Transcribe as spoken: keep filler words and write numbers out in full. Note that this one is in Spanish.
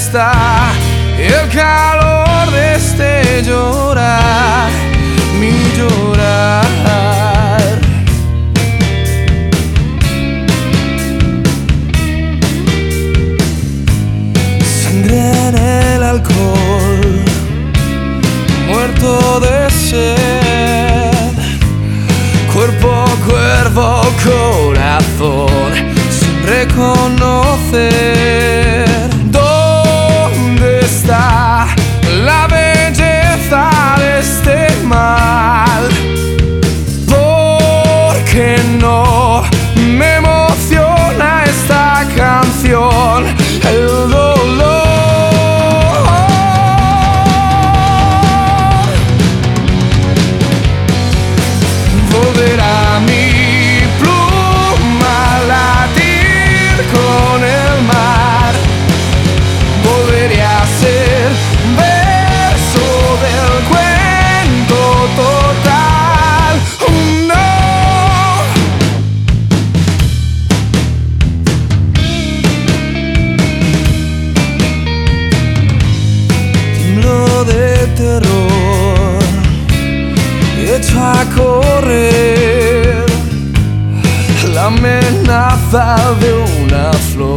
está el calor de este llorar, mi llorar? Sangre en el alcohol, muerto de sed, cuerpo, cuerpo, corazón, sin reconocer. ¿Dónde está la belleza de este mal? ¿Por qué no me emociona esta canción? El dolor. Volverá mi pluma a latir con el mar. Volveré a ser verso del cuento total. Oh, no. Tiemblo de terror y echo a correr la amenaza de una flor.